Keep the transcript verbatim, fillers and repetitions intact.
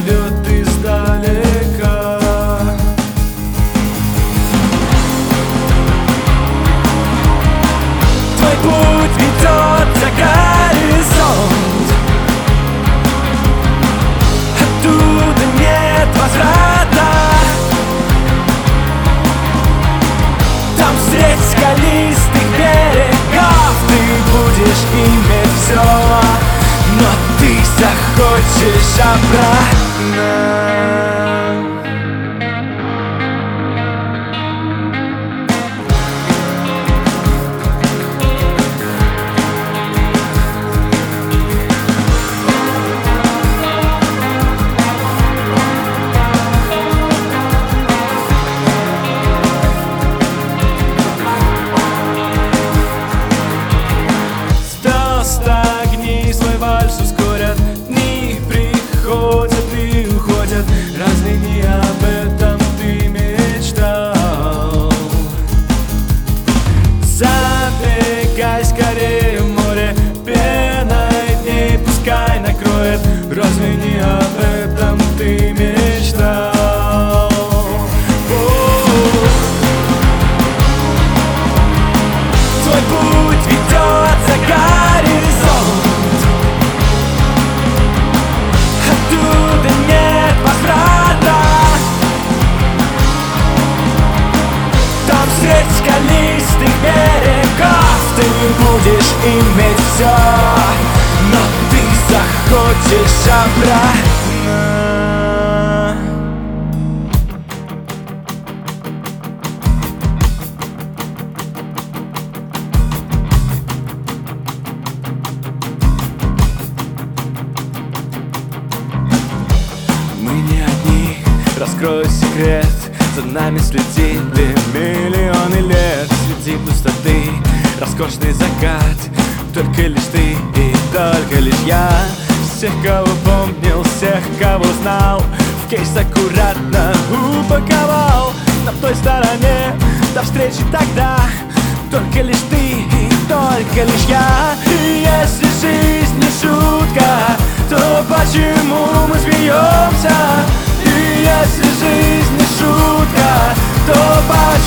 зовет издалека. Твой путь ведет за горизонт, оттуда нет возврата. Там средь скалистых берегов ты будешь иметь все, но ты захочешь обратно. Огни свой вальс ускорят, дни приходят и уходят. Разве не об этом ты мечтал? Забегай скорее в море, пеной дней пускай накроет. Разве не об этом ты мечтал? Твой путь ведет за горизонт, оттуда нет возврата. Там средь скалистых берегов ты будешь иметь все, но ты захочешь обратно. Мы не одни, раскрою секрет. За нами следили миллионы лет. Среди пустоты роскошный закат. Только лишь ты и только лишь я. Всех, кого помнил, всех, кого знал, в кейс аккуратно упаковал. На той стороне до встречи тогда. Только лишь ты и только лишь я. И если жизнь не шутка, то почему мы смеемся? И если жизнь не шутка, то почему